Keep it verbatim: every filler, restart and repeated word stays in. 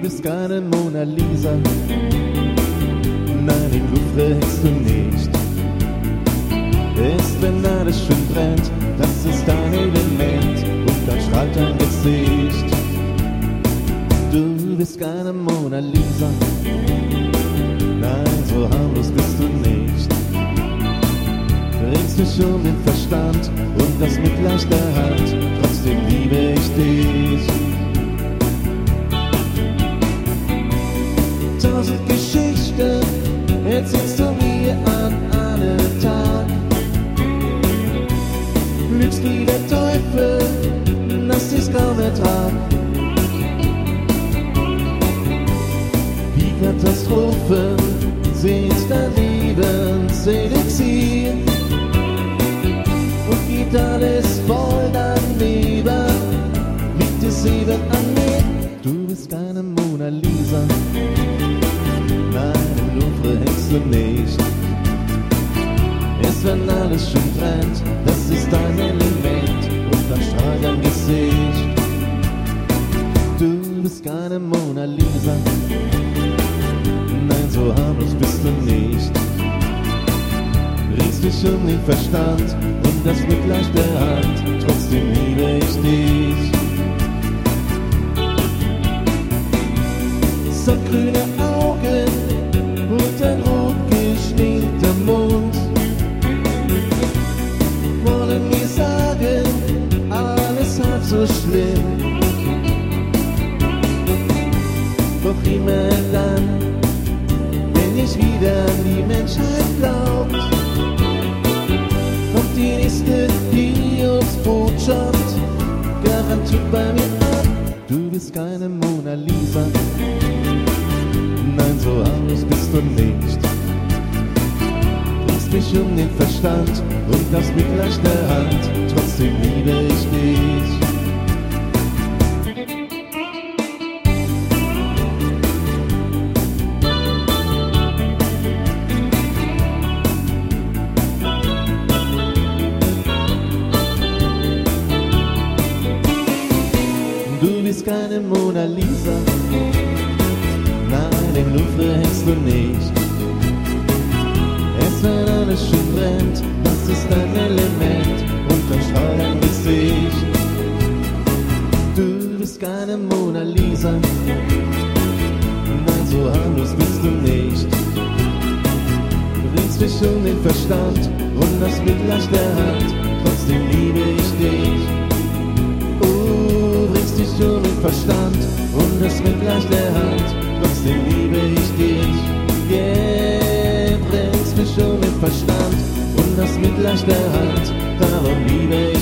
bist keine Mona Lisa, nein, im Louvre hängst du nicht. Ist, wenn alles schön brennt, das ist dein Element und dann strahlt dein Gesicht. Du bist keine Mona Lisa, nein, so harmlos bist du nicht. Bringst dich um den Verstand und das mit leichter Hand, trotzdem liebe ich dich. Tausend Geschichten erzählst du mir an einem Tag. Lügst wie der Teufel, dass dies kaum ertragt. Die Katastrophen sind dein Lebenselixier und geht alles voll daneben, liegt es eben an mir. Du bist keine Mona Lisa, nein, im Louvre hängst du nicht. Erst wenn alles schön brennt, das ist dein Element und dann strahlt dein Gesicht. Du bist keine Mona Lisa, nein, so harmlos bist du nicht. Bringst dich um den Verstand und das mit leichter Hand, trotzdem liebe ich dich. Sandgrüne Augen und ein rot geschminkter Mund wollen mir sagen, alles halb so schlimm. Doch immer dann, wenn ich wieder an die Menschheit glaubt, kommt die nächste Hiobsbotschaft garantiert bei mir an. Du bist keine Mona Lisa, nein, so harmlos bist du nicht. Bringst mich um den Verstand und das mit leichter Hand, trotzdem liebe ich dich. Du bist keine Mona Lisa, nein, im Louvre hängst du nicht. Erst wenn alles schön brennt, das ist dein Element und dann strahlt dein Gesicht. Du bist keine Mona Lisa, nein, so harmlos bist du nicht. Du bringst mich um den Verstand und das mit leichter Hand, trotzdem liebe ich dich. Dich um den Verstand und das mit leichter Hand, trotzdem liebe ich dich. Yeah, bringst mich um den Verstand und das mit leichter Hand, darum liebe ich dich.